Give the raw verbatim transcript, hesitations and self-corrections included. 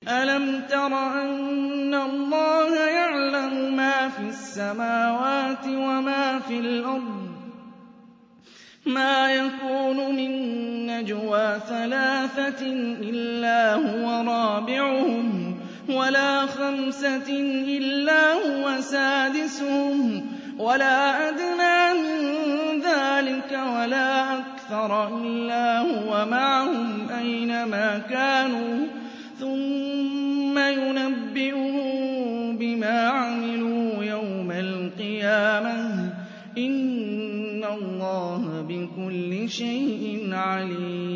أَلَمْ تَرَ أَنَّ اللَّهَ يَعْلَمُ مَا فِي السَّمَاوَاتِ وَمَا فِي الْأَرْضِ مَا يَكُونُ مِن نَّجْوَىٰ ثَلَاثَةٍ إِلَّا هُوَ رَابِعُهُمْ وَلَا خَمْسَةٍ إِلَّا هُوَ سَادِسُهُمْ وَلَا أَدْنَىٰ مِن ذَٰلِكَ وَلَا أَكْثَرَ إِلَّا هُوَ مَعَهُمْ أَيْنَمَا كَانُوا ثُمَّ يُنَبِّئُهُم بِمَا عَمِلُوا يَوْمَ الْقِيَامَةِ ۚ إِنَّ اللَّهَ بِكُلِّ شَيْءٍ عَلِيمٌ.